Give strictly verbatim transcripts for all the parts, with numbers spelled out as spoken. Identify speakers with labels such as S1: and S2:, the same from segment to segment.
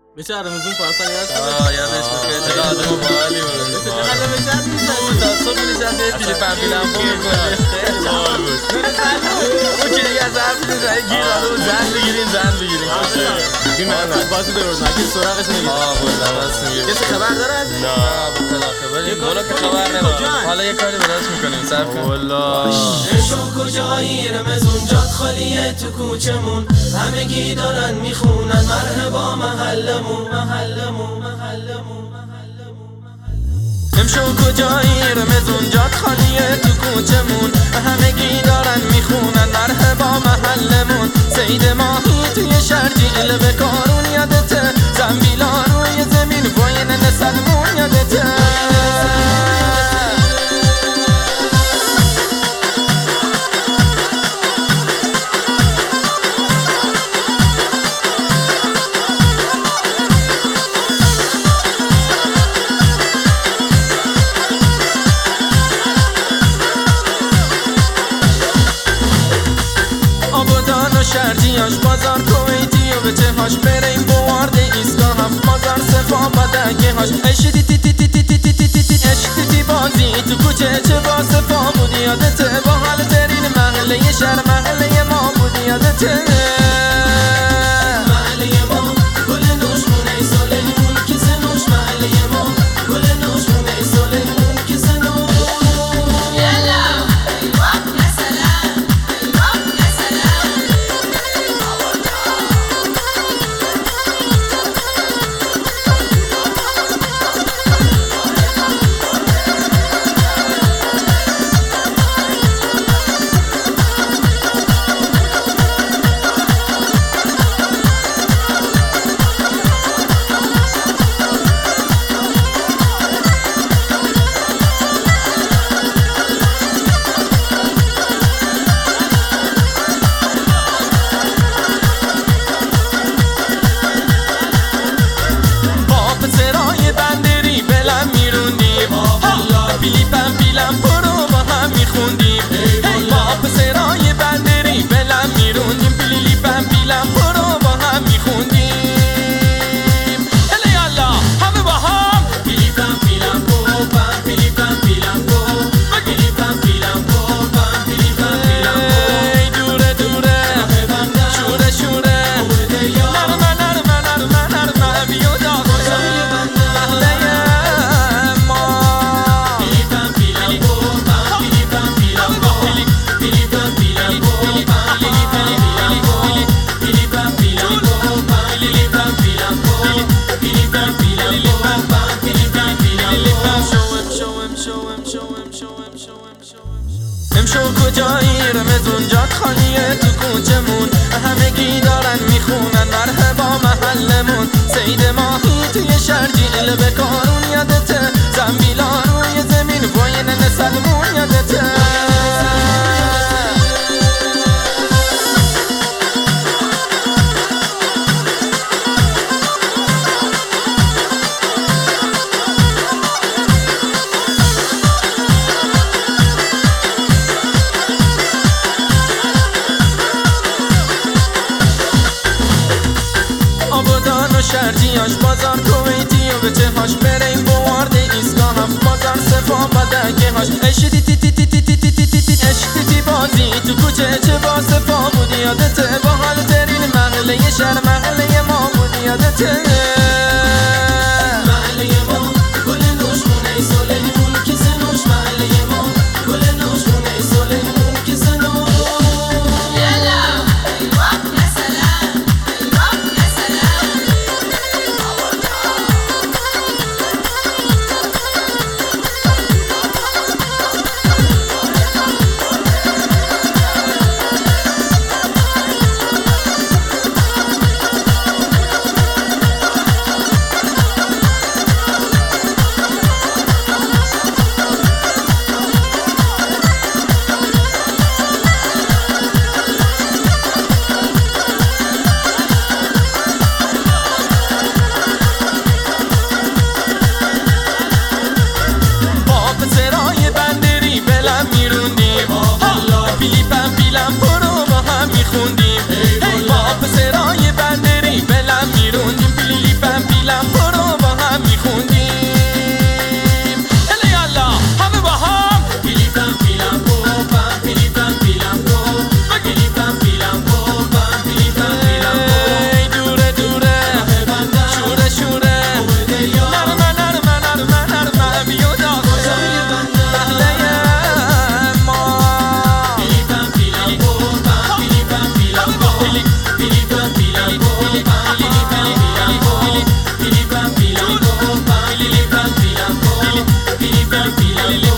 S1: میشه رمزون پارسال یاد
S2: آه یادش بخیر چقدر آدم باحالی بود.
S1: چقدر بشد
S2: بود تا صبح نشسته فیلم فیلم می‌کنه. خیلی باحال بود. اون که دیگه از حرف می‌زنه گیر داده بود زن بگیرین زن بگیرین.
S1: این من بازی درست نکنی سراغش نمیاد.
S2: آه بود راست میگه.
S1: کسی خبر داره از این؟
S2: نه بود فدا خبری. بالا که خبر نداره. حالا یه کاری براش می‌کنیم صبر کن. والله.
S3: شو کجایی رمزون جات خالیه تو کوچمون همگی دارن میخونن مرحبا محلمون محلمون محلمون
S2: امشو کجایی رمزون جات خالیه تو کوچمون همگی دارن میخونن مرحبا محلمون سید ماهی توی شرجیل به کارون یادته زنبیلا روی زمین واین نسلمون یادته شرجیاش بازار کویتی و به چهاش بریم بوارد ایستگاه هفت بازار صفا بدگه هاش اشتی تی تی تی تی تی تی تی تی تی اشتی تی بازی تو کوچه چه با صفا بودی یادته با حال ترین محله شهر محله ما بودی یادته
S3: محله ما گل نوشمونه سالیمون که سنوش محله ما گل نوشمونه سالیمون که سنوش یلا ایوان مثلا ایوان مثلا
S2: امشو کجایی رمزون جات خالیه تو کوچمون همگی دارن میخونن مرحبا محلمون سید ماهی توی شرجیل به کارون یادته زنبیلا روی زمین واین نسلمون یادته شرجیاش بازار کویتی و به چهاش بریم بوارد ایستگاه هفت بازار صفا بدگه هاش اشتی تی تی تی تی تی تی تی تی تی اشتی تی بازی تو کوچه چه با صفا بودی یادته با حال ترین محله شهر محله ما بودی یادته
S3: محله ما گل نوشمونه سالیمون که سنوش محله ما گل نوشمونه سالیمون که سنوش یلا ایوان مثلا ایوان مثلا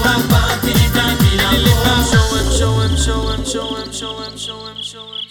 S3: bam bam, piri bam, piri bam.
S2: Show him, show him, show him, show him, show him, show him, show him.